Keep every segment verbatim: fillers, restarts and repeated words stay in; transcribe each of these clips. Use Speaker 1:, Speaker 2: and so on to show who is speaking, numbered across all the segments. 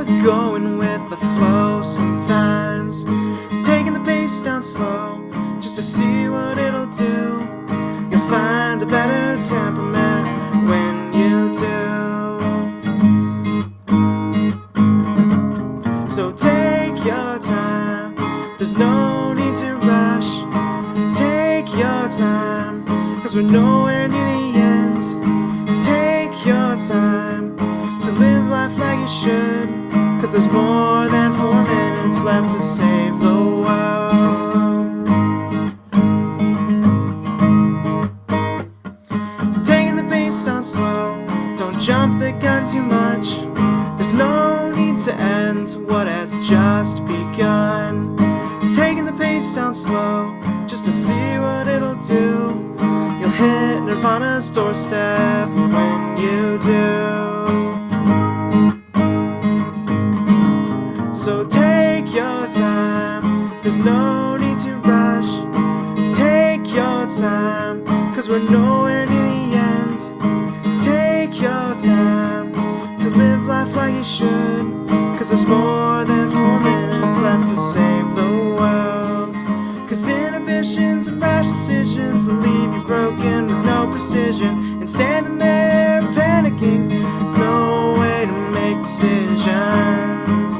Speaker 1: with going with the flow sometimes, taking the pace down slow just to see what it'll do. You'll find a better temperament when you do. So take your time, there's no need to rush. Take your time, cause we're nowhere near the end. Take your time to live life like you should, cause there's more than four minutes left to save the world. Taking the pace down slow, don't jump the gun too much. There's no need to end what has just begun. Taking the pace down slow just to see what it'll do. You'll hit Nirvana's doorstep when you do. So take your time, there's no need to rush. Take your time, cause we're nowhere near the end. Take your time to live life like you should, cause there's more than four minutes left to save the world. Cause inhibitions and rash decisions will leave you broken with no precision. And standing there panicking, there's no way to make decisions.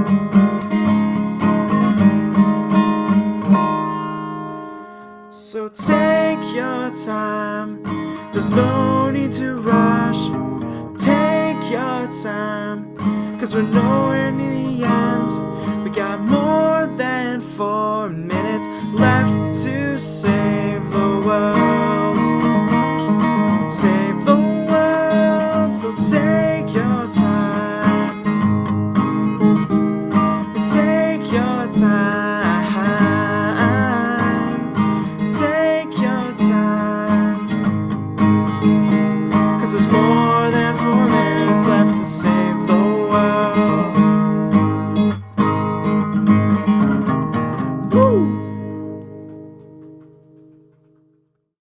Speaker 1: So take your time, there's no need to rush. Take your time, cause we're nowhere near the end. We got more than four minutes left to save the world. Save the world, so take